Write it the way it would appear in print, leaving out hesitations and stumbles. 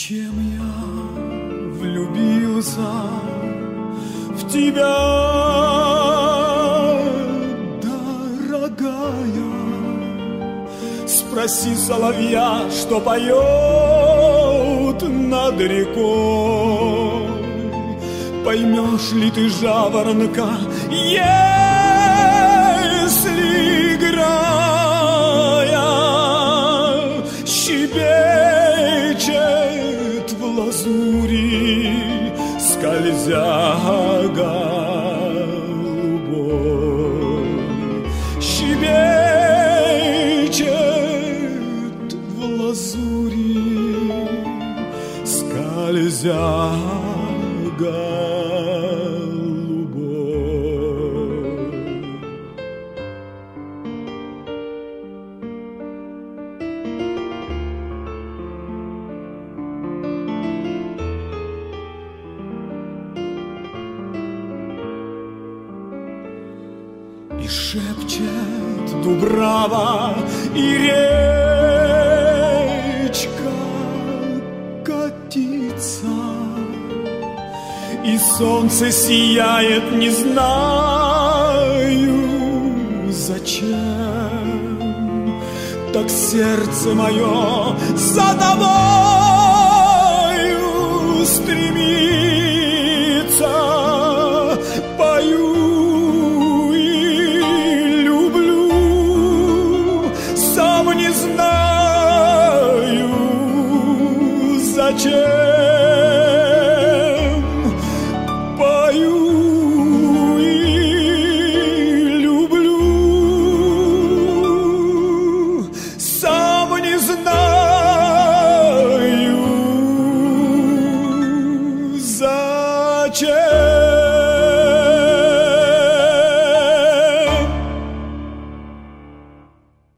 Зачем я влюбился в тебя, дорогая? Спроси соловья, что поет над рекой. Поймешь ли ты жаворонка, если, играя, щебечет в лазури, скользя голубой, щебечет в лазури, скользя и шепчет дубрава, и речка катится, и солнце сияет, не знаю зачем. Так сердце мое за тобою стремится. Пою и люблю, сам не знаю зачем.